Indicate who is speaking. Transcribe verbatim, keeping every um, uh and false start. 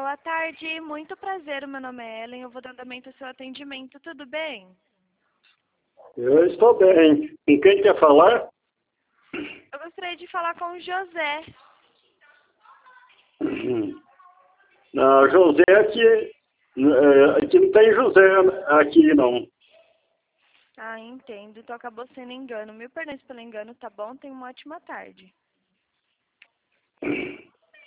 Speaker 1: Boa tarde, muito prazer, o meu nome é Ellen, eu vou dar andamento ao seu atendimento, tudo bem?
Speaker 2: Eu estou bem. Com quem quer falar?
Speaker 1: Eu gostaria de falar com o José.
Speaker 2: Não, José aqui, é, aqui não tem José aqui não.
Speaker 1: Ah, entendo, então acabou sendo engano. Mil perdões pelo engano, tá bom? Tenha uma ótima tarde.